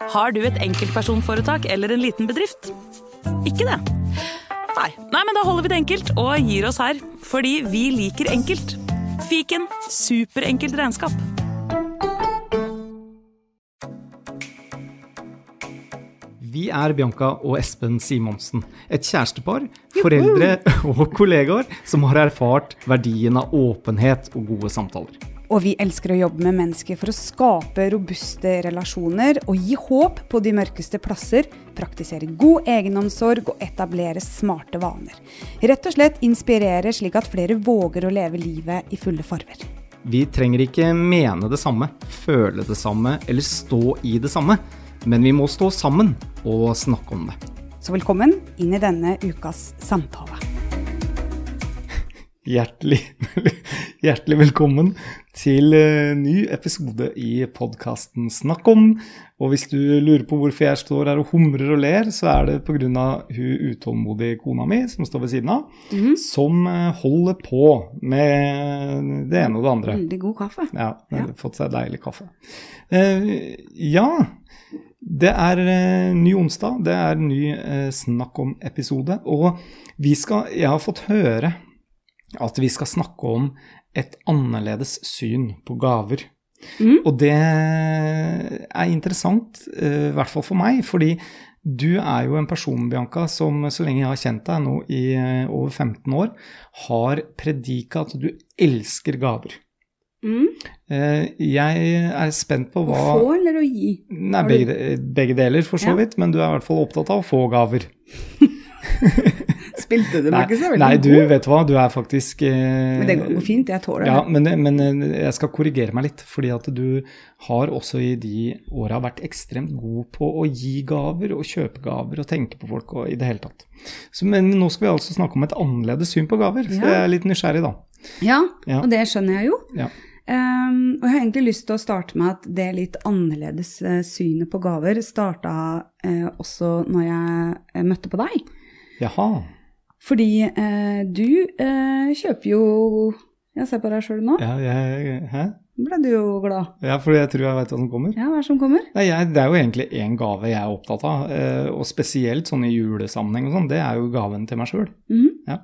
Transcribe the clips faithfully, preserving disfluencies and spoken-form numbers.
Har du et enkeltpersonforetak eller en liten bedrift? Ikke det? Nei. Nei, men da holder vi det enkelt og gir oss her, fordi vi liker enkelt. Fiken, superenkelt regnskap. Vi er Bianca og Espen Simonsen, et kjærestepar, foreldre og kollegaer som har erfart verdien av åpenhet og gode samtaler. Og vi elsker å jobbe med mennesker for å skape robuste relasjoner og gi håp på de mørkeste plasser, praktisere god egenomsorg og etablere smarte vaner. Rett og slett inspirere slik at flere våger å leve livet i fulle farver. Vi trenger ikke mene det samme, føle det samme eller stå i det samme, men vi må stå sammen og snakke om det. Så velkommen inn i denne ukas samtale. Hjertelig, hjertelig velkommen til en ny episode i podcasten Snakk om. Og hvis du lurer på hvorfor jeg står her og humrer og ler, så er det på grunn av hun utålmodige kona mi som står ved siden av, mm. som holder på med det ene og det andre. Veldig god kaffe. Ja, hun har fått seg deilig kaffe. Uh, ja, det er uh, ny onsdag, det er ny uh, Snakk om episode, og vi skal, jeg har fått høre at vi skal snakke om et annerledes syn på gaver. Mm. Og det er interessant, i hvert fall for meg, fordi du er jo en person, Bianca, som så lenge jeg har kjent deg nå i over femten år, har prediket at du elsker gaver. Mm. Jeg er spent på hva... Å få eller å gi? Nei, begge, begge deler for så vidt, ja. Men du er i hvert fall opptatt av å få gaver. Spilte du meg ikke så veldig Nei, du god? vet hva, du er faktisk... Eh, men det går fint, jeg tåler det. Ja, men, men jeg skal korrigere meg litt, fordi at du har også i de årene vært ekstremt god på å gi gaver og kjøpe gaver og tenke på folk og i det hele tatt. Så, men nå skal vi altså snakke om et annerledes syn på gaver, så ja. Jeg er litt nysgjerrig da. Ja, ja, og det skjønner jeg jo. Ja. Um, og jeg har egentlig lyst til å starte med at det litt annerledes uh, synet på gaver startet uh, også når jeg uh, møtte på deg. Jaha. Fordi uh, du uh, kjøper jo, jeg ser på deg selv nå. Ja, jeg, hæ? Ble du jo glad? Ja, fordi jeg tror jeg vet hva som kommer. Ja, hva er det som kommer? Nei, jeg, det er jo egentlig en gave jeg er opptatt av, uh, og spesielt sånn i julesammenheng og sånn, det er jo gaven til meg selv. Mm. Ja.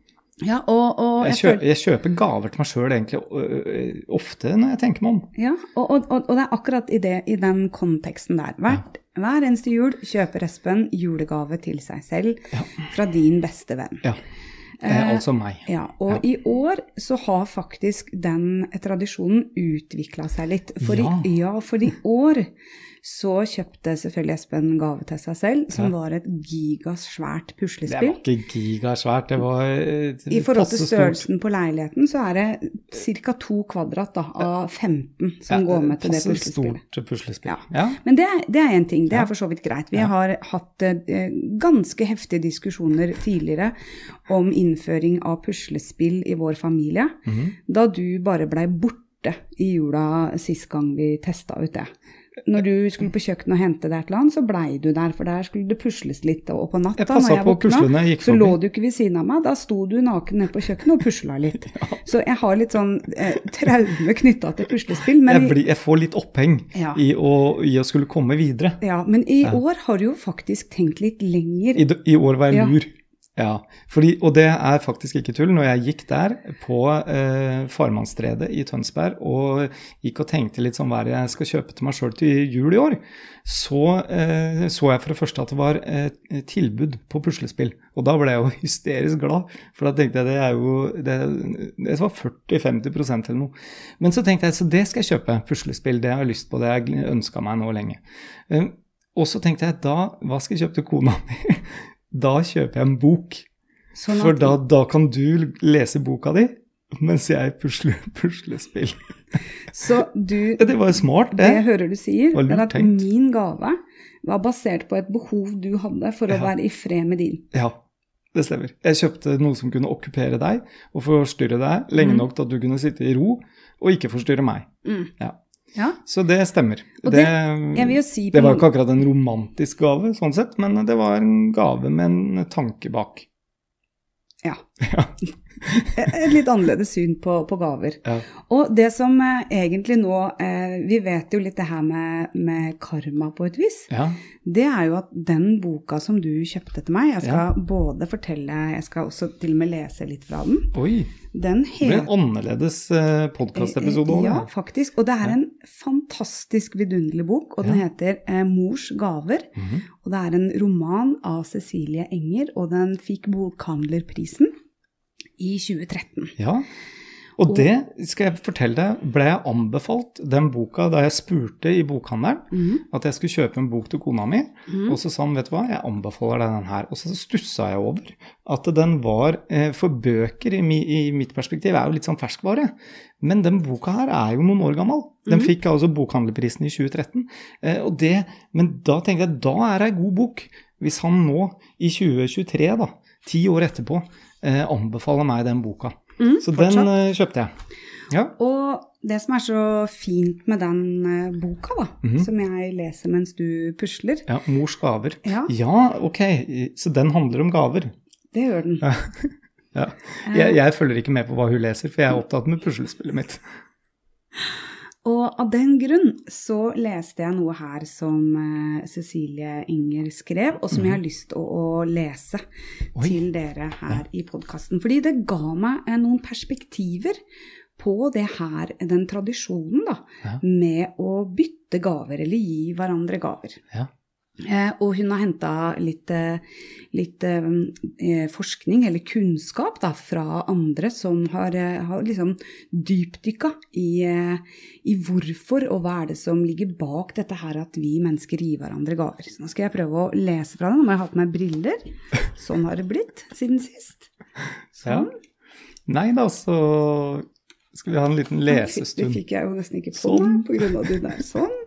Ja, og, og jeg, jeg, kjøper, jeg kjøper gaver til meg selv egentlig ø, ofte når jeg tenker meg om. Ja, og, og, og det er akkurat i, det, i den konteksten der. Hvert, ja. Hver eneste jul kjøper Espen julegave til seg selv ja. Fra din beste venn. Ja, eh, altså meg. Ja, og ja. I år så har faktisk den tradisjonen utviklet seg litt. For, ja. I, ja, for i år så kjøpte selvfølgelig Espen gave til seg selv, som ja. Var et gigasvært puslespill. Det var ikke gigasvært, det var... I forhold til størrelsen på leiligheten, så er det cirka to kvadrat da, av femten som ja, går med til det puslespillet. Stort puslespill. Ja. Ja. Men det er, det er en ting, det er ja. for så vidt greit. Vi ja. Har hatt eh, ganske heftige diskusjoner tidligere om innføring av puslespill i vår familie, mm-hmm. da du bare ble borte i jula sist gang vi testet ut det. Når du skulle på kjøkkenet og hente deg et eller annet, så blei du der, for der skulle det pusles litt, og på natta, jeg når jeg på våkna, jeg så lå du ikke ved siden av meg, da sto du naken nede på kjøkkenet og puslet litt. Ja. Så jeg har litt sånn eh, traume knyttet til puslespill. Men jeg, blir, jeg får litt oppheng ja. i, å, i å skulle komme videre. Ja, men i ja. År har du jo faktisk tenkt litt lenger. I, I år var jeg ja. lur. Ja, fordi, og det er faktisk ikke tull. Når jeg gikk der på eh, Farmannsstredet i Tønsberg og gikk og tenkte litt sånn hva jeg skal kjøpe til meg selv til jul i år, så eh, så jeg for det første at det var et eh, tilbud på puslespill. Og da ble jeg jo hysterisk glad, for da tenkte jeg det er jo, det, det var førti til femti prosent eller noe. Men så tenkte jeg, så det skal jeg kjøpe, puslespill, det har jeg lyst på, det har jeg ønsket meg nå lenge. Eh, og så tenkte jeg, da, hva skal jeg kjøpe til kona mi? Da kjøper jeg en bok, sånn for da, da kan du lese boka di, mens jeg pusler, puslespill. Så du, ja, det var jo smart, det. Det hører du sier, det er at tenkt. Min gave var basert på et behov du hadde for ja. Å være i fred med din. Ja, det stemmer. Jeg kjøpte noe som kunne okkupere deg og forstyrre deg lenge mm. nok til at du kunne sitte i ro og ikke forstyrre meg. Mm. Ja. Ja. Så det stemmer. Og det, det, jeg vil jo si det var ikke akkurat en romantisk gave, sånn sett, men det var en gave med en tanke bak. Ja. Ja. et litt annerledes syn på, på gaver. Ja. Og det som eh, egentlig nå, eh, vi vet jo litt det her med, med karma på et vis, ja. Det er jo at den boka som du kjøpte til meg, jeg skal ja. både fortelle, jeg skal også til og med lese litt fra den. Oi, den het... det ble en annerledes eh, podcast-episode også. Ja, faktisk, og det er en fantastisk vidunderlig bok, og den ja. heter eh, Mors gaver, mm-hmm. og det er en roman av Cecilie Enger, og den fikk bokhandlerprisen i tjue tretten. Ja, og, og det skal jeg fortelle deg, ble jeg anbefalt den boka da jeg spurte i bokhandelen mm. at jeg skulle kjøpe en bok til kona mi, mm. og så sa han, vet du hva, jeg anbefaler deg den her. Og så stusset jeg over at den var, eh, for bøker i, mi, i mitt perspektiv er jo litt sånn ferskvare, men den boka her er jo noen år gammel. Den mm. fikk altså bokhandlerprisen i tjue tretten, eh, og det, men da tenker jeg, da er det en god bok, hvis han nå i tjue tjuetre da, ti år etterpå, Eh, anbefaler meg den boka. Mm, så fortsatt. Den eh, kjøpte jeg. Ja. Og det som er så fint med den eh, boka da, mm-hmm. som jeg leser mens du pusler. Ja, Mors gaver. Ja. ja, ok. Så den handler om gaver. Det gjør den. Ja. ja. Jeg, jeg følger ikke med på hva hun leser, for jeg er opptatt med puslespillet mitt. Og av den grunn så leste jeg noe her som uh, Cecilie Enger skrev, og som mm. jeg har lyst til å, å lese Oi. Til dere her ja. I podcasten. Fordi det ga meg uh, noen perspektiver på det her, den tradisjonen da, ja. Med å bytte gaver, eller gi hverandre gaver. Ja. Eh, og hun har hentet litt, litt eh, forskning eller kunnskap da, fra andre som har, har liksom dypdykket i, i hvorfor og hva er det som ligger bak dette her at vi mennesker gir hverandre gaver. Så nå skal jeg prøve å lese fra den. Nå må jeg ha på meg briller. Sånn har det blitt siden sist. Sånn. Ja. Nei da, så skal vi ha en liten lesestund. Det fikk jeg jo nesten ikke på sånn. Meg på grunn av det der. Sånn.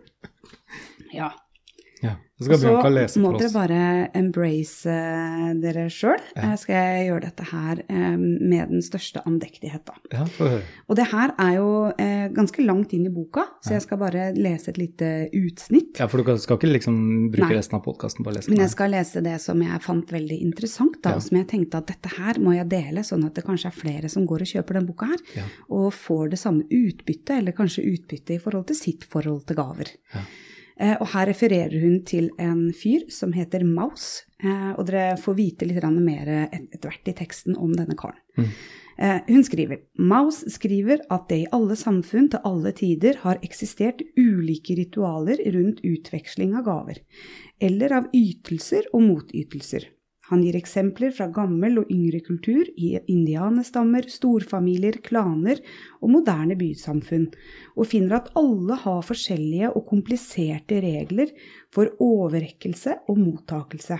Ja. Ja, så skal Bianca lese for oss. Så må dere bare embrace uh, dere selv. Ja. Jeg skal gjøre dette her um, med den største andektighet da. Ja, få høre. Og det her er jo uh, ganske langt inn i boka, så ja. Jeg skal bare lese et lite utsnitt. Ja, for du skal ikke liksom bruke Nei. Resten av podcasten på å lese den. Men jeg skal lese det som jeg fant veldig interessant da, ja. Som jeg tenkte at dette her må jeg dele, sånn at det kanskje er flere som går og kjøper den boka her, ja. Og får det samme utbytte, eller kanskje utbytte i forhold til sitt forhold til gaver. Ja. Eh, og her refererer hun til en fyr som heter Maus, eh, og dere får vite litt mer et, etter hvert i teksten om denne karen. Mm. Eh, hun skriver, Maus skriver at det i alle samfunn til alle tider har eksistert ulike ritualer rundt utveksling av gaver, eller av ytelser og motytelser. Han gir eksempler fra gammel og yngre kultur i indianestammer, storfamilier, klaner og moderne bysamfunn, og finner at alle har forskjellige og kompliserte regler for overrekkelse og mottakelse.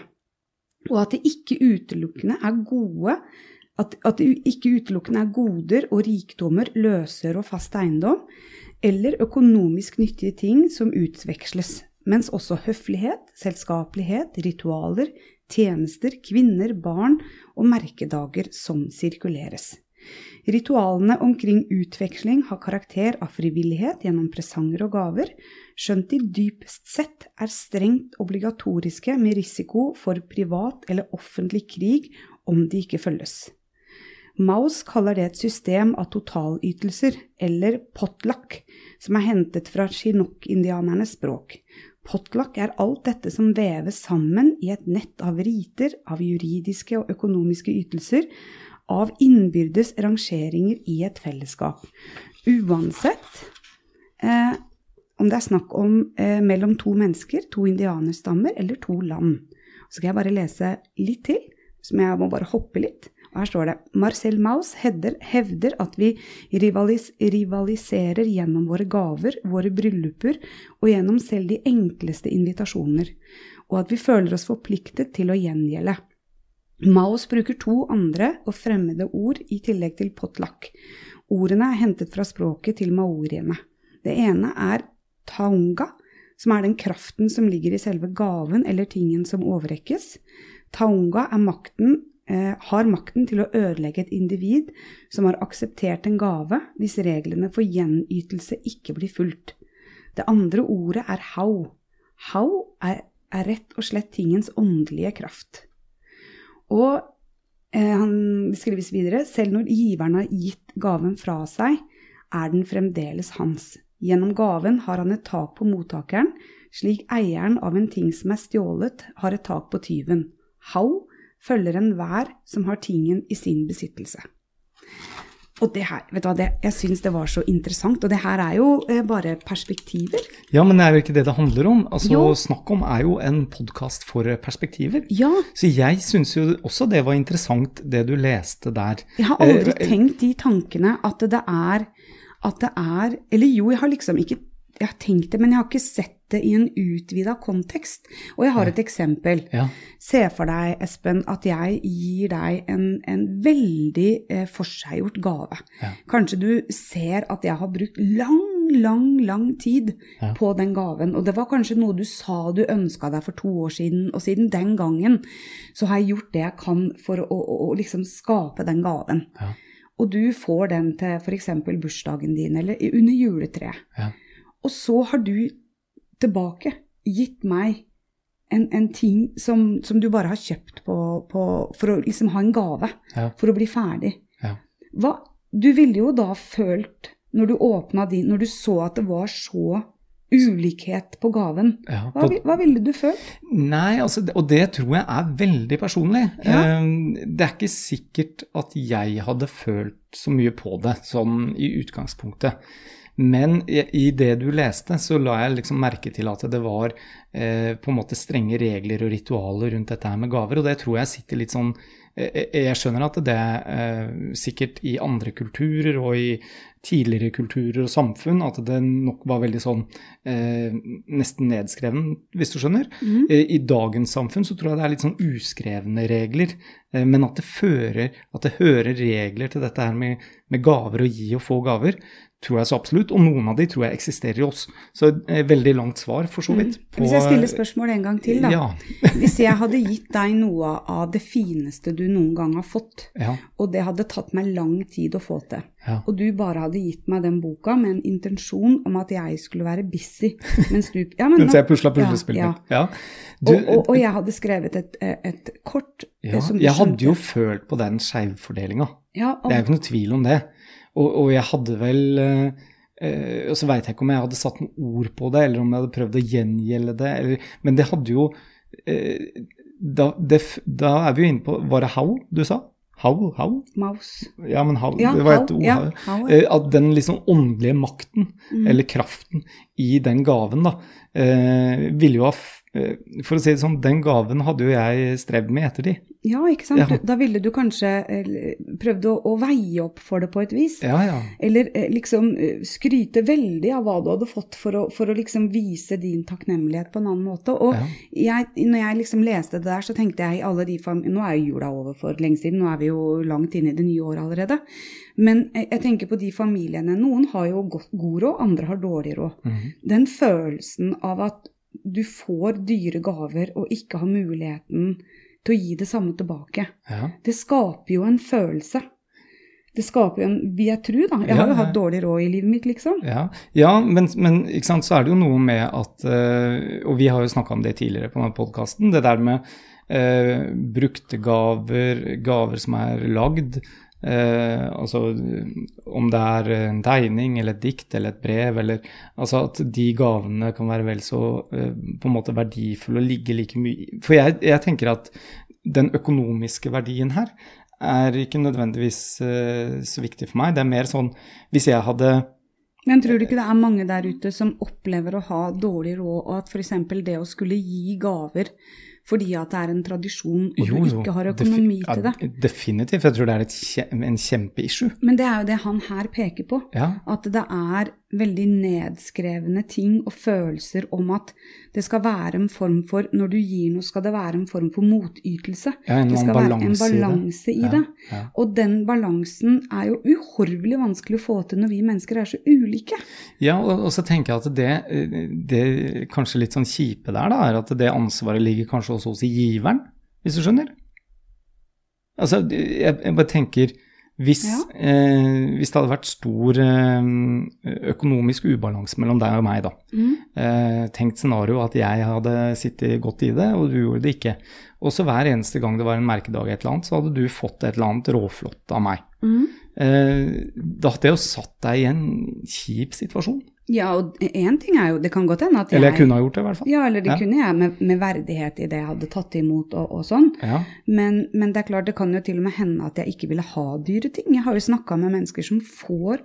Og at det ikke utelukkende er gode, at, at det ikke utelukkende er goder og rikdommer, løser og fast eiendom, eller økonomisk nyttige ting som utveksles, mens også høflighet, selskapelighet, ritualer, tjenester, kvinner, barn og merkedager som sirkuleres. Ritualene omkring utveksling har karakter av frivillighet gjennom presanger og gaver, skjønt de dypest sett er strengt obligatoriske med risiko for privat eller offentlig krig om de ikke følges. Maus kaller det et system av totalytelser, eller potluck, som er hentet fra Chinook-indianernes språk. Potluck er alt dette som veves sammen i et nett av riter, av juridiske og økonomiske ytelser, av innbyrdes rangeringer i et fellesskap. Uansett, eh, om det er snakk om eh, mellom to mennesker, to indianerstammer eller to land. Så skal jeg bare lese litt til, som jeg må bare hoppe litt. Og her står det, Marcel Maus hevder, hevder at vi rivalis, rivaliserer gjennom våre gaver, våre brylluper og gjennom selv de enkleste invitasjoner, og at vi føler oss forpliktet til å gjengjelde. Maus bruker to andre og fremmede ord i tillegg til potluck. Ordene er hentet fra språket til maoriene. Det ene er taunga, som er den kraften som ligger i selve gaven eller tingen som overrekkes. Taunga er makten Eh, har makten til å ødelegge et individ som har akseptert en gave hvis reglene for gjenytelse ikke blir fulgt. Det andre ordet er hau. Hau er, er rett og slett tingens åndelige kraft. Og eh, han skrives videre, selv når giveren har gitt gaven fra seg, er den fremdeles hans. Gjennom gaven har han et tak på mottakeren, slik eieren av en ting som er stjålet har et tak på tyven. Hau følger en hver som har tingen i sin besittelse. Og det her, vet du hva, det, jeg synes det var så interessant, og det her er jo eh, bare perspektiver. Ja, men det er jo ikke det det handler om. Altså, Jo. Snakk om er jo en podcast for perspektiver. Ja, Så jeg synes jo også det var interessant, det du leste der. jeg har aldri Eh, tenkt de tankene at det er, at det er, eller jo, jeg har liksom ikke, jeg har tenkt det, men jeg har ikke sett det i en utvidet kontekst. Og jeg har et eksempel. Ja. Se for deg, Espen, at jeg gir deg en, en veldig eh, forseggjort gave. Ja. Kanskje du ser at jeg har brukt lang, lang, lang tid Ja. på den gaven, og det var kanskje noe du sa du ønsket deg for to år siden, og siden den gangen så har jeg gjort det jeg kan for å, å, å liksom skape den gaven. Ja. Og du får den til for eksempel bursdagen din, eller i- under juletreet. Ja. Og så har du tilbake gitt meg en, en ting som, som du bare har kjøpt på, på, for å liksom ha en gave, Ja. for å bli ferdig. Ja. Hva, du ville jo da følt, når du åpnet din, når du så at det var så ulikhet på gaven, Ja, hva, på- vi- hva ville du følt? Nei, altså, og det tror jeg er veldig personlig. Ja. Eh, Det er ikke sikkert at jeg hadde følt så mye på det, sånn i utgangspunktet. Men i i det du leste, så la jeg liksom merke til at det var eh, på en måte strenge regler og ritualer rundt dette her med gaver, og det tror jeg sitter litt sånn eh, Jeg skjønner at det er eh, sikkert i andre kulturer og i tidligere kulturer og samfunn at det nok var veldig sånn eh, nesten nedskreven, hvis du skjønner. Mhm. Eh, I dagens samfunn så tror jeg det er litt sånn uskrevne regler, eh, men at det fører, at det hører regler til dette her med, med gaver og gi og få gaver, tror jeg så absolutt, og noen av de tror jeg eksisterer i oss. Så eh, veldig langt svar, for så vidt. på- Hvis jeg stiller spørsmål en gang til da. Ja. Hvis jeg hadde gitt deg noe av det fineste du noen gang har fått, Ja, og det hadde tatt meg lang tid å få til, ja. og du bare hadde gitt meg den boka med en intensjon om at jeg skulle være busy, mens du... Ja, men Mens nå- jeg puslet puslespillet. Ja, ja. Ja. Du, Og, og, og jeg hadde skrevet et, et kort ja, eh, som du jeg hadde skjønte. jo følt på den skjevfordelinga. Ja, og, Det er jo ikke noe tvil om det. Og, og jeg hadde vel eh, eh, Og så vet jeg ikke om jeg hadde satt noen ord på det, eller om jeg hadde prøvd å gjengjelde det. Eller, men det hadde jo eh, da, det, da er vi jo inne på Var det how du sa? How? How? Mouse. Ja, men how, Ja, det var how, et ord. ja, how. how, Eh, At den liksom åndelige makten, Mm. eller kraften, i den gaven, da, eh, ville jo ha f- eh, For å si det sånn, den gaven hadde jo jeg strevd med i ettertid. Ja, ikke sant? Ja. Du, da ville du kanskje eh, prøvd å, å veie opp for det på et vis. Ja, ja. Eller eh, liksom eh, skryte veldig av hva du hadde fått for å, for å liksom vise din takknemlighet på en annen måte. Og Ja. jeg, når jeg liksom leste det der, så tenkte jeg i alle de fam- Nå er jo jula over for lenge siden, nå er vi jo langt inne i det nye året allerede. Men jeg, jeg tenker på de familiene. Noen har jo godt, god råd, andre har dårlig råd. Mhm. Den følelsen av at du får dyre gaver og ikke har muligheten til å gi det samme tilbake. Ja. Det skaper jo en følelse. Det skaper jo en, vil jeg tro da, jeg Ja, har jo ja. hatt dårlig råd i livet mitt liksom. Ja, ja men, men ikke sant, så er det jo noe med at eh, Og vi har jo snakket om det tidligere på denne podcasten, det der med eh, brukte gaver, gaver som er lagd, eh, altså om det er en tegning eller et dikt eller et brev, eller altså at de gavene kan være vel så eh, på en måte verdifulle og ligge like mye. For jeg, jeg tenker at den økonomiske verdien her er ikke nødvendigvis eh, så viktig for meg. Det er mer sånn, hvis jeg hadde Men tror du ikke det er mange der ute som opplever å ha dårlig råd, og at for eksempel det å skulle gi gaver fordi at det er en tradisjon, og Jo, du jo, ikke har økonomi defi- til det? ja, definitivt. Jeg tror det er et kje, en kjempeissue. Men det er jo det han her peker på. Ja, At det er veldig nedskrevne ting og følelser om at det skal være en form for, når du gir noe, skal det være en form for motytelse. ja en Det eller skal annen være en balanse i det. balanse i Ja, det. ja. Og den balansen er jo uhorvelig vanskelig å få til når vi mennesker er så ulike. Ja, og, og så tenker jeg at det, det kanskje litt sånn kjipe der da, er at det ansvaret ligger kanskje også hos giveren, hvis du skjønner. Altså, jeg, jeg bare tenker, Hvis, Ja. eh, hvis det hadde vært stor eh, økonomisk ubalanse mellom deg og meg da, Mm. eh, tenkt scenario at jeg hadde sittet godt i det, og du gjorde det ikke. Og så hver eneste gang det var en merkedag et eller annet, så hadde du fått et eller annet råflott av meg. Mm. Eh, da hadde jeg jo satt deg i en kjip situasjon. Ja, og en ting er jo, det kan godt hende at jeg... Eller jeg kunne ha gjort det i hvert fall. Ja, eller det Ja. kunne jeg med, med verdighet i det jeg hadde tatt imot og, og sånn. Ja. Men, men det er klart, det kan jo til og med hende at jeg ikke ville ha dyre ting. Jeg har jo snakket med mennesker som får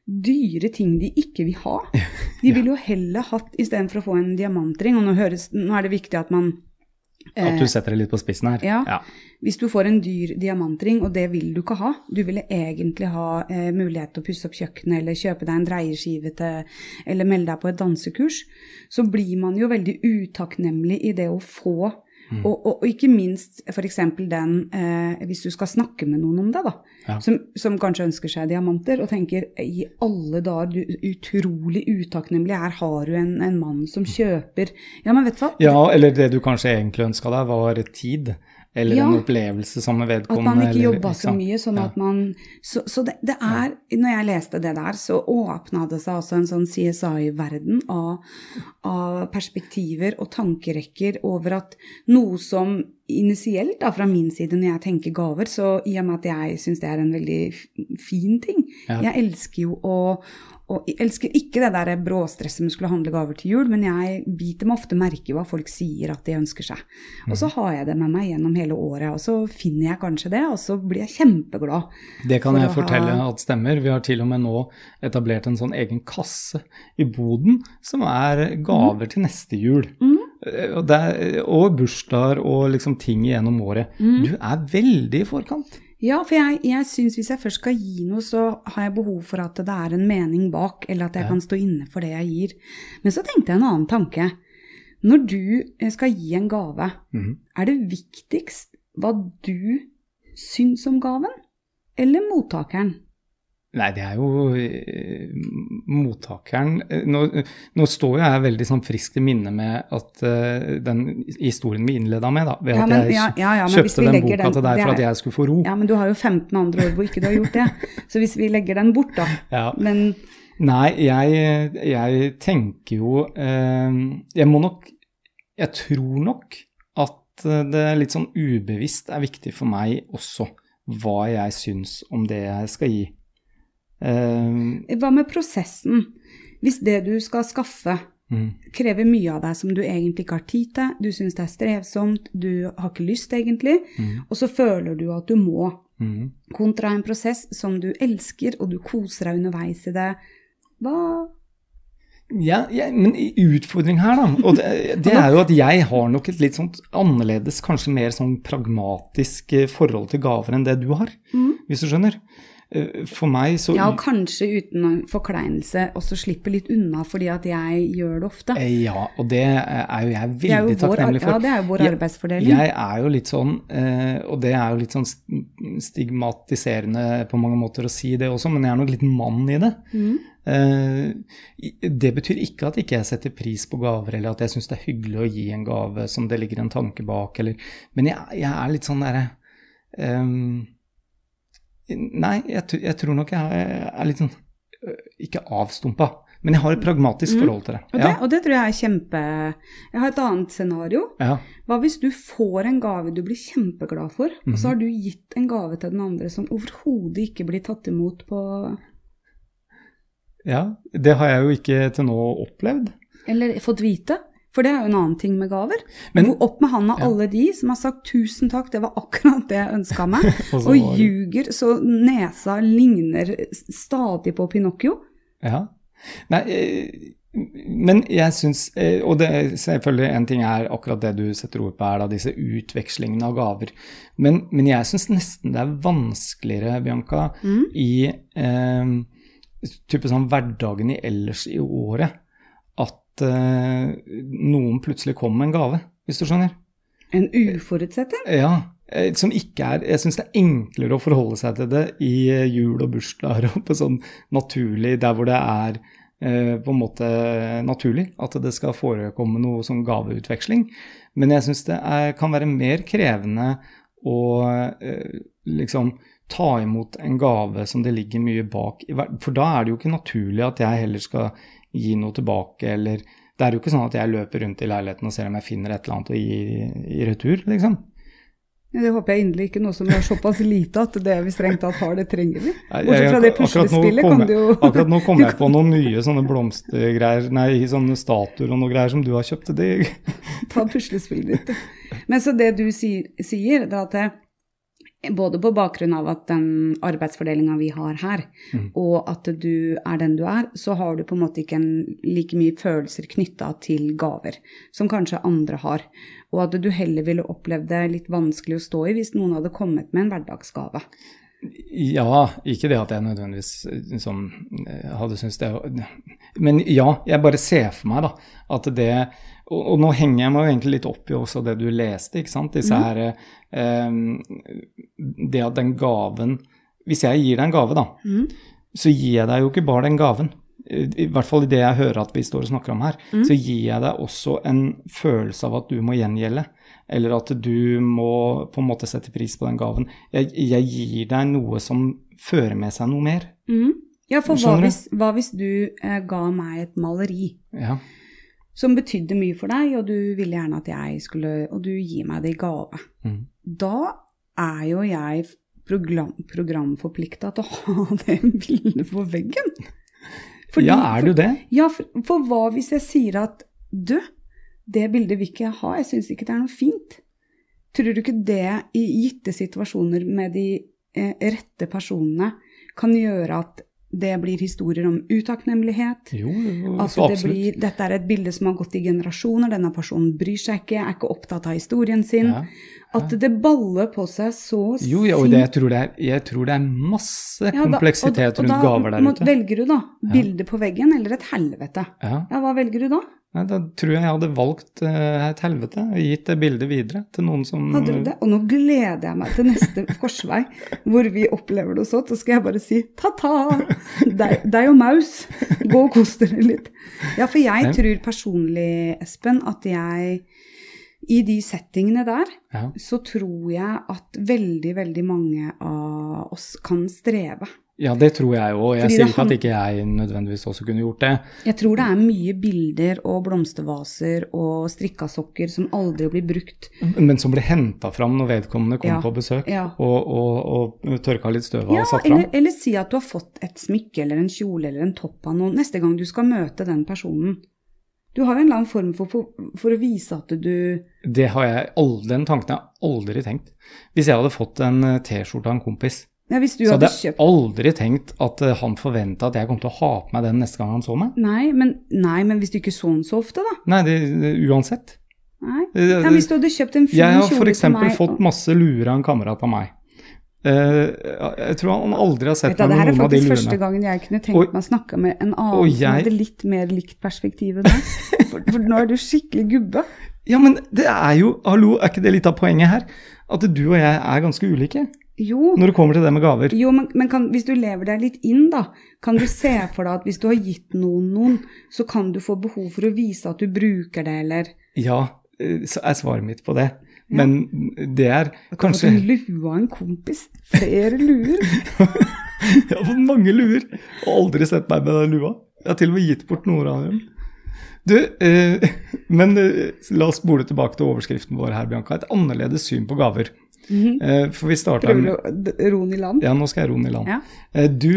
dyre ting de ikke vil ha. De vil jo heller hatt, i stedet for å få en diamantring, og nå, høres, nå er det viktig at man... At du setter det litt på spissen her. Ja. Ja. Hvis du får en dyr diamantring, og det vil du ikke ha, du ville egentlig ha eh, mulighet til å pusse opp kjøkkenet, eller kjøpe deg en dreieskive til, eller melde deg på et dansekurs, så blir man jo veldig utakknemlig i det å få, mm. og, og, og ikke minst for eksempel den, eh, hvis du skal snakke med noen om det da, Ja. som, som kanskje ønsker seg diamanter, og tenker, i alle dager, du, utrolig utakknemlig, her har du en, en mann som kjøper, ja, men vet du hva? Ja, eller det du kanskje egentlig ønsket deg var tid, eller Ja. en opplevelse som med At vedkommende. man ikke eller, jobba så sant? mye, sånn Ja. at man... Så, så det, det er, når jeg leste det der, så åpnet det seg også en sånn C S I-verden av, av perspektiver og tankerekker over at noe som initielt da, fra min side når jeg tenker gaver, så i og med at jeg synes det er en veldig f- fin ting. Ja. Jeg elsker jo å, og jeg elsker ikke det der bråstresset med å skulle handle gaver til jul, men jeg biter meg ofte merke i hva folk sier at de ønsker seg. Og så har jeg det med meg gjennom hele året, og så finner jeg kanskje det, og så blir jeg kjempeglad. Det kan for jeg å fortelle ha- at stemmer. Vi har til og med nå etablert en sånn egen kasse i boden som er gaver til neste jul. Eh, Og, det er, og bursdager og liksom ting gjennom året. Du er veldig i forkant. Ja, for jeg, jeg synes hvis jeg først skal gi noe, så har jeg behov for at det er en mening bak, eller at jeg Ja. kan stå inne for det jeg gir. Men så tenkte jeg en annen tanke. Når du skal gi en gave, Mhm. er det viktigst hva du syns om gaven, eller mottakeren? Nei, det er jo eh, mottakeren. Eh, Nå, nå står jo jeg veldig sånn friskt i minne med at eh, den historien vi innledet med, da, ved Ja, at men- jeg ja, ja, ja, men hvis kjøpte vi den legger boka den- til deg det for er- at jeg skulle få ro. Ja, men du har jo femten andre år hvor ikke du har gjort det. Så hvis vi legger den bort da, Ja. men Nei, jeg, jeg tenker jo eh, Jeg må nok Jeg tror nok at det litt sånn ubevisst er viktig for meg også hva jeg syns om det jeg skal gi. Eh, hva med prosessen? Hvis det du skal skaffe mm, krever mye av deg som du egentlig ikke har tid til, du synes det er strevsomt, du har ikke lyst egentlig, mm, og så føler du at du må, mm. kontra en prosess som du elsker, og du koser deg underveis i det. Hva? Ja, ja, men utfordring her da, og det, det er jo at jeg har nok et litt sånt annerledes, kanskje mer sånn pragmatisk eh, forhold til gaver enn det du har, Mm. hvis du skjønner. Eh, For meg så... Ja, og kanskje uten en forkleinelse også slippe litt unna, fordi at jeg gjør det ofte. Eh, Ja, og det er jo jeg Det er jo veldig vår, takknemlig for. ja, det er jo vår Jeg- arbeidsfordeling. Jeg er jo litt sånn, eh, og det er jo litt sånn st- stigmatiserende på mange måter å si det også, men jeg er nok litt mann i det. Mm. Eh, i- det betyr ikke at ikke jeg setter pris på gaver, eller at jeg synes det er hyggelig å gi en gave som det ligger en tanke bak, eller, men jeg, jeg er litt sånn derre, ehm, nei, jeg, tr- jeg tror nok jeg er, er litt sånn, øh, ikke avstumpa, men jeg har et pragmatisk Mm. forhold til det. Og, det Ja, og det tror jeg er kjempe... Jeg har et annet scenario. ja, Hva hvis du får en gave du blir kjempeglad for, og så har du gitt en gave til den andre som overhodet ikke blir tatt imot på... ja, det har jeg jo ikke til nå opplevd. Eller fått vite? For det er jo en annen ting med gaver. Men- Hvor opp med han av Ja. alle de som har sagt tusen takk, det var akkurat det jeg ønsket meg, Og så og var det- ljuger så nesa ligner stadig på Pinocchio. Ja. Nei, eh, men jeg syns, eh, og det er selvfølgelig en ting er akkurat det du setter ord på her, da, disse utvekslingene av gaver. Men, men jeg syns nesten det er vanskeligere, Bianca, Mm. i eh, type sånn hverdagen i ellers i året, at eh, noen plutselig kommer med en gave, hvis du skjønner. En uforutsetting. Ja, eh, som ikke er, jeg synes det er enklere å forholde seg til det i eh, jul og bursdager og på sånn naturlig, der hvor det er eh, på en måte naturlig at det skal forekomme noe sånn gaveutveksling. Men jeg synes det er, kan være mer krevende å eh, liksom ta imot en gave som det ligger mye bak, for da er det jo ikke naturlig at jeg heller skal gi noe tilbake, eller det er jo ikke sånn at jeg løper rundt i leiligheten og ser om jeg finner et eller annet å gi i retur, liksom. Det håper jeg inderlig ikke, noe som er såpass lite at det vi strengt tatt har, det trenger vi. Bortsett fra det puslespillet kan du jo... Akkurat nå kom jeg på noen nye sånne blomstergreier, nei, sånne statuer og noe greier som du har kjøpt til deg. Ta puslespillet ditt. Men så det du sier, sier det er at det, både på bakgrunn av at den arbeidsfordelingen vi har her, mm. og at du er den du er, så har du på en måte ikke en, like mye følelser knyttet til gaver, som kanskje andre har. Og at du heller ville opplevd det litt vanskelig å stå i hvis noen hadde kommet med en hverdagsgave. Ja, ikke det at jeg nødvendigvis liksom, hadde syntes det. Men ja, jeg bare ser for meg da, at det, og, og nå henger jeg meg jo egentlig litt opp i også det du leste, ikke sant? Disse her, eh, det at den gaven, hvis jeg gir deg en gave da, mm. så gir jeg deg jo ikke bare den gaven. I hvert fall i det jeg hører at vi står og snakker om her, mm. så gir jeg deg også en følelse av at du må gjengjelde, eller at du må på en måte sette pris på den gaven. Jeg, jeg gir deg noe som fører med seg noe mer. Mm. Ja, for hva hvis, hva hvis du eh, ga meg et maleri, ja. som betydde mye for deg, og du ville gjerne at jeg skulle, og du gir meg det i gave. Mm. Da er jo jeg program, programforpliktet til å ha det bildet på veggen. Fordi, ja, er du det? For, ja, for, for hva hvis jeg sier at du, det bildet vil ikke jeg ha, jeg synes ikke det er noe fint. Tror du ikke det i gitte situasjoner med de eh, rette personene kan gjøre at det blir historier om utakknemlighet? Jo, jo at det blir, dette er et bilde som har gått i generasjoner, denne personen bryr seg ikke, er ikke opptatt av historien sin. Ja. At det baller på seg så sint. Jo, ja, og det, jeg, tror det er, jeg tror det er masse ja, kompleksitet da, og, og rundt da, gaver der ute. Velger du da bilde ja. på veggen eller et helvete? Ja. Ja, hva velger du da? Nei, da tror jeg jeg hadde valgt uh, et helvete og gitt det bildet videre til noen som... Hadde du det? Og nå gleder jeg meg til neste korsvei hvor vi opplever det sånn, så skal jeg bare si ta-ta, deg, deg og maus, gå og kos dere litt. Ja, for jeg tror personlig, Espen, at jeg i de settingene der, ja. så tror jeg at veldig, veldig mange av oss kan streve. Ja, det tror jeg jo, og jeg sier ikke at ikke jeg nødvendigvis også kunne gjort det. Jeg tror det er mye bilder og blomstervaser og strikkasokker som aldri blir brukt. Men som blir hentet fram når vedkommende kommer ja. på besøk, ja. og, og, og tørka litt støv av ja, og satt fram. Eller, eller si at du har fått et smykke eller en kjole eller en topp av noen neste gang du skal møte den personen. Du har jo en eller annen form for, for, for å vise at du... Det har jeg, aldri, den tanken har jeg aldri tenkt. Hvis jeg hadde fått en t-skjorte av en kompis, ja, hvis du så hadde hadde jeg kjøpt... aldri tenkt at han forventet at jeg kom til å ha på meg den neste gang han så meg. Nei, men, nei, men hvis du ikke så den så ofte da? Nei, det, det, uansett. Nei, ja, hvis du hadde kjøpt en fin kjole til meg... Jeg har for eksempel fått masse lurer av en kamerat av meg. Uh, jeg tror han aldri har sett meg med noen av de lurene. Det her er faktisk første gangen jeg kunne tenkt meg å snakke med en annen jeg... som hadde litt mer likt perspektivet der. For, for nå er du skikkelig gubbe. Ja, men det er jo, hallo, er ikke det litt av poenget her? At du og jeg er ganske ulike. Jo. Når det kommer til det med gaver. Jo, men, men kan, hvis du lever deg litt inn da, kan du se for deg at hvis du har gitt noen noen, så kan du få behov for å vise at du bruker det, eller? Ja, så er svaret mitt på det. Ja. Men det er kanskje... Du har fått en lue av en kompis. Flere luer. Jeg har fått mange luer, og aldri sett meg med den lua. Jeg har til og med gitt bort noen av dem. Du, eh, men eh, la oss spole tilbake til overskriften vår her, Bianca. Et annerledes syn på gaver. Mm-hmm. eh, for vi startet... Prøver du å roen i land? Ja, nå skal jeg roen i land. Ja. Eh, du,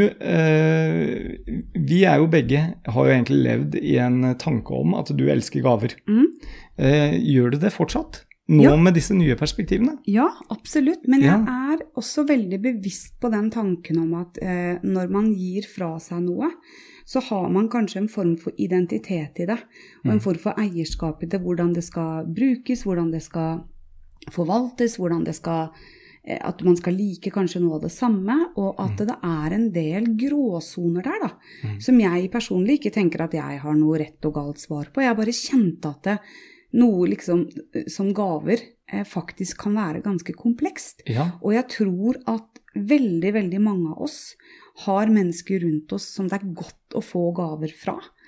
eh, vi er jo begge, har jo egentlig levd i en tanke om at du elsker gaver. Mm. Eh, gjør du det fortsatt? Nå ja. Med disse nye perspektivene? Ja, absolutt. Men ja. jeg er også veldig bevisst på den tanken om at eh, når man gir fra seg noe, så har man kanskje en form for identitet i det, og en form for eierskap i det, hvordan det skal brukes, hvordan det skal forvaltes, hvordan det skal, eh, at man skal like kanskje noe av det samme, og at mm. det er en del gråsoner der da, mm. som jeg personlig ikke tenker at jeg har noe rett og galt svar på. Jeg bare kjente at det noe liksom som gaver eh, faktisk kan være ganske komplekst. Ja. Og jeg tror at veldig, veldig mange av oss har mennesker rundt oss som det er godt å få gaver fra.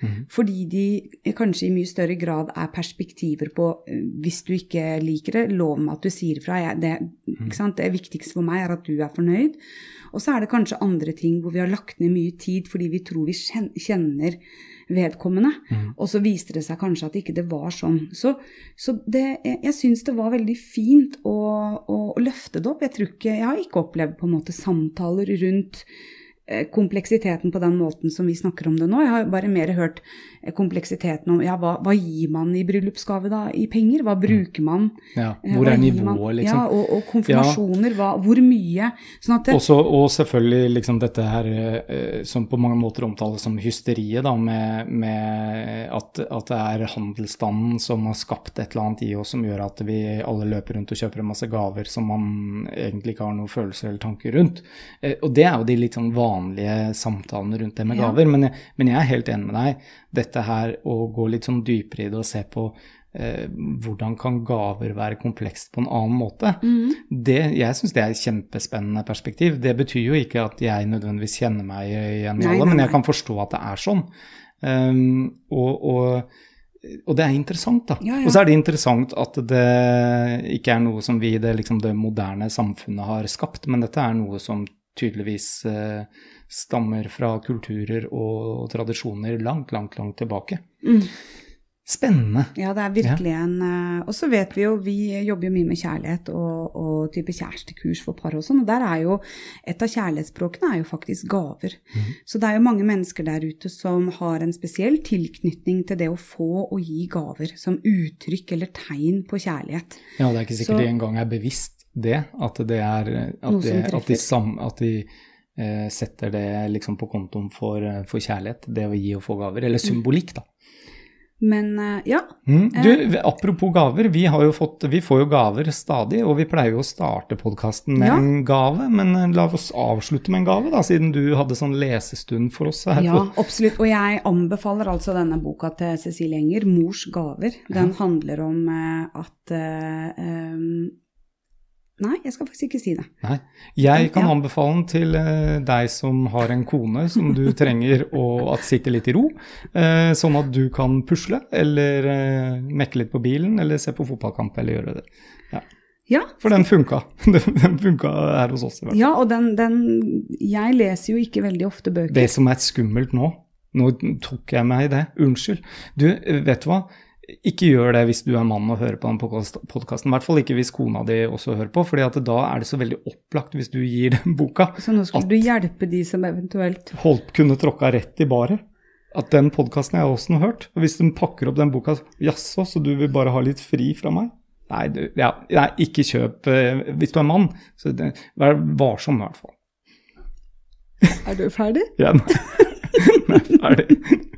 Mhm. Fordi de kanskje i mye større grad er perspektiver på, hvis du ikke liker det, lov med at du sier fra. Jeg, det, ikke sant? Det viktigste for meg er at du er fornøyd. Og så er det kanskje andre ting hvor vi har lagt ned mye tid fordi vi tror vi kjenner vedkommende. Mm. Og så viste det seg kanskje at ikke det var sånn. Så, så det, jeg, jeg synes det var veldig fint å, å, å løfte det opp. Jeg tror ikke, jeg har ikke opplevd på en måte samtaler rundt kompleksiteten på den måten som vi snakker om det nå. Jeg har bare mer hørt kompleksiteten om, ja, hva, hva gir man i bryllupsgave da, i penger? Hva bruker man? Ja, hvor er nivået, liksom? Ja, og, og konfirmasjoner, ja. hva, hvor mye? Sånn at det, Også, og selvfølgelig liksom dette her, eh, som på mange måter omtales som hysteriet, da, med, med at, at det er handelsstanden som har skapt et eller annet i oss, som gjør at vi alle løper rundt og kjøper en masse gaver som man egentlig ikke har noen følelser eller tanker rundt. Eh, og det er jo de litt sånn vanlige samtalene rundt det med Ja. gaver, men jeg, men jeg er helt enig med deg. Dette her å gå litt sånn dypere i det og se på eh, hvordan kan gaver være komplekst på en annen måte. Mhm. Det, jeg synes det er et kjempespennende perspektiv. Det betyr jo ikke at jeg nødvendigvis kjenner meg igjen i Nei, alle, nei, men nei. jeg kan forstå at det er sånn. Um, og, og, og det er interessant da. Ja, ja. Og så er det interessant at det ikke er noe som vi, det, liksom det moderne samfunnet har skapt, men dette er noe som tydeligvis eh, stammer fra kulturer og, og tradisjoner langt, langt, langt tilbake. Mm. Spennende. Ja, det er virkelig en eh, Og så vet vi jo, vi jobber jo mye med kjærlighet og, og type kjærestekurs for par og sånn, og der er jo, et av kjærlighetsspråkene er jo faktisk gaver. Mhm. Så det er jo mange mennesker der ute som har en spesiell tilknytning til det å få og gi gaver som uttrykk eller tegn på kjærlighet. Ja, det er ikke sikkert Så- de engang er bevisst det, at det er at, Noe det, som at de, treffer. sam, at de eh, setter det liksom på kontoen for, eh, for kjærlighet, det å gi og få gaver, eller symbolikk da. Men eh, ja, Mm. Du, apropos gaver, vi, har jo fått, vi får jo gaver stadig, og vi pleier jo å starte podcasten med Ja. en gave, men eh, la oss avslutte med en gave da, siden du hadde sånn lesestund for oss her. ja, absolutt. Og jeg anbefaler altså denne boka til Cecilie Enger, Mors gaver. Den handler om eh, at eh, em, Nei, jeg skal faktisk ikke si det. Nei, jeg kan Ja. anbefale den til eh, deg som har en kone som du trenger å at sitte litt i ro, eh, sånn at du kan pusle, eller eh, mekke litt på bilen, eller se på fotballkamp, eller gjøre det. Ja. Ja, For den funka. Den, den funka her hos oss i hvert fall. ja og den, den Jeg leser jo ikke veldig ofte bøker. Det som er skummelt nå, nå tok jeg meg i det, unnskyld. Du, vet du hva? Ikke gjør det hvis du er mann og hører på den podcasten, i hvert fall ikke hvis kona di også hører på, fordi at da er det så veldig opplagt hvis du gir den boka. Så nå skulle at- du hjelpe de som eventuelt Holdt kunne tråkka rett i baret. At den podcasten jeg også har hørt, og hvis de pakker opp den boka, jaså, så du vil bare ha litt fri fra meg? Nei, du, ja, nei ikke kjøp, eh, hvis du er mann, så det, vær varsom i hvert fall. Er du ferdig? Ja, nei, nei, ferdig.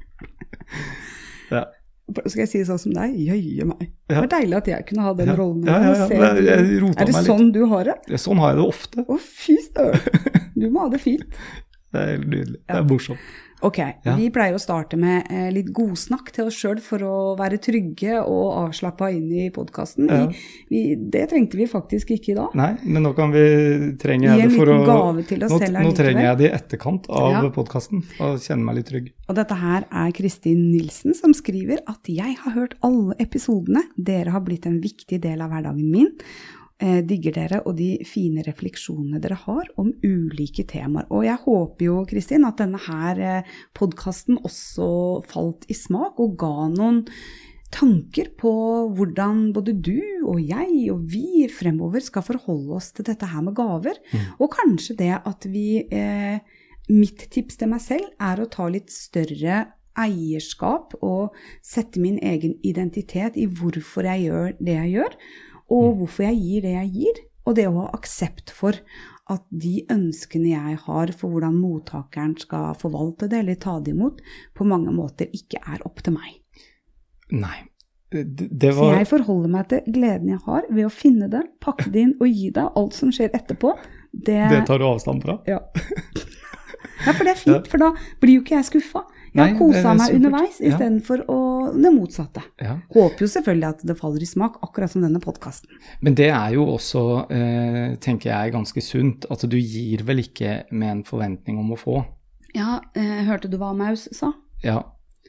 Ja. Skal jeg si sånn som deg? Jøye meg. Det Ja. var deilig at jeg kunne ha den Ja. rollen. Ja, ja, ja. Se, Jeg- jeg rota er det meg litt. sånn du har det? Sånn har jeg det ofte. Å, fy søren. Du må ha det fint. Det er helt nydelig. Det er morsomt. Ok, Ja. vi pleier å starte med eh, litt godsnakk til oss selv for å være trygge og avslappet inn i podcasten. Ja. Vi, vi, det trengte vi faktisk ikke i dag. Nei, men nå kan vi, trenger Gi jeg en det for liten å... gave til oss nå, selv nå allikevel. trenger jeg det i etterkant av Ja. podcasten, og kjenne meg litt trygg. Og dette her er Kristin Nilsen som skriver at jeg har hørt alle episodene. Dere har blitt en viktig del av hverdagen min. Eh, digger dere og de fine refleksjonene dere har om ulike temaer. Og jeg håper jo, Kristin, at denne her eh, podcasten også falt i smak og ga noen tanker på hvordan både du og jeg og vi fremover skal forholde oss til dette her med gaver. Og kanskje det at vi, eh, mitt tips til meg selv er å ta litt større eierskap og sette min egen identitet i hvorfor jeg gjør det jeg gjør, og hvorfor jeg gir det jeg gir, og det å ha aksept for at de ønskene jeg har for hvordan mottakeren skal forvalte det eller ta det imot, på mange måter ikke er opp til meg. Nei, det, det Så var... jeg forholder meg til gleden jeg har ved å finne det, pakke det inn og gi deg alt som skjer etterpå. Det, Det tar du avstand fra? ja. ja, for det er fint, for da blir jo ikke jeg skuffet. Jeg har Nei, det koset er meg supert. underveis, i Ja. stedet for å, det motsatte. Ja. Håper jo selvfølgelig at det faller i smak, akkurat som denne podcasten. Men det er jo også, eh, tenker jeg, ganske sunt, at du gir vel ikke med en forventning om å få. Ja, eh, hørte du hva Maus sa? Ja,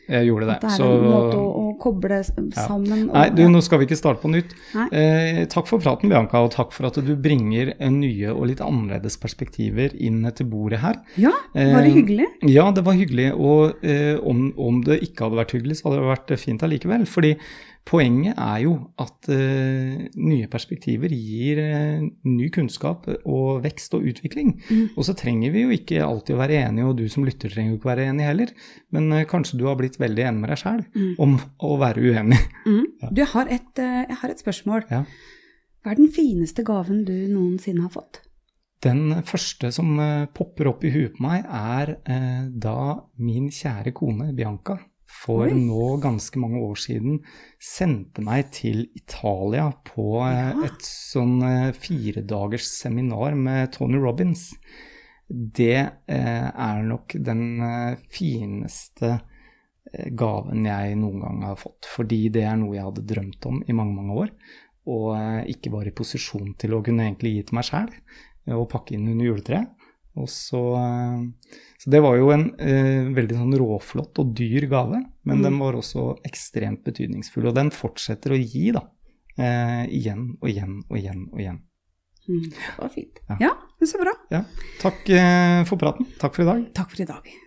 jeg gjorde det. At det er Så, en måte å, å koble sammen. Ja. Nei, du, og, nå skal vi ikke starte på nytt. Eh, takk for praten, Bianca, og takk for at du bringer nye og litt annerledes perspektiver inn til bordet her. Ja, var det hyggelig? Eh, ja, det var hyggelig, og eh, om, om det ikke hadde vært hyggelig, så hadde det vært fint allikevel, fordi poenget er jo at uh, nye perspektiver gir uh, ny kunnskap og vekst og utvikling. Mm. Og så trenger vi jo ikke alltid å være enige, og du som lytter trenger jo ikke være enig heller, men uh, kanskje du har blitt veldig enig med deg selv mm. om å være uenig. Mm. Ja. Du, jeg har, et, uh, jeg har et spørsmål. Ja. Hva er den fineste gaven du noensinne har fått? Den første som uh, popper opp i huet på meg er uh, da min kjære kone Bianca for Oi. nå ganske mange år siden sendte meg til Italia på ja. et sånn fire dagers seminar med Tony Robbins. Det eh, er nok den eh, fineste eh, gaven jeg noen gang har fått, fordi det er noe jeg hadde drømt om i mange, mange år, og eh, ikke var i posisjon til å kunne egentlig gi til meg selv, og pakke inn under juletreet. Og så, så det var jo en eh, veldig sånn råflott og dyr gave, men mm. den var også ekstremt betydningsfull, og den fortsetter å gi da, eh, igjen og igjen og igjen og igjen. Mm. Det var fint. Ja, ja det er så bra. Ja. Takk eh, for praten. Takk for i dag. Takk for i dag.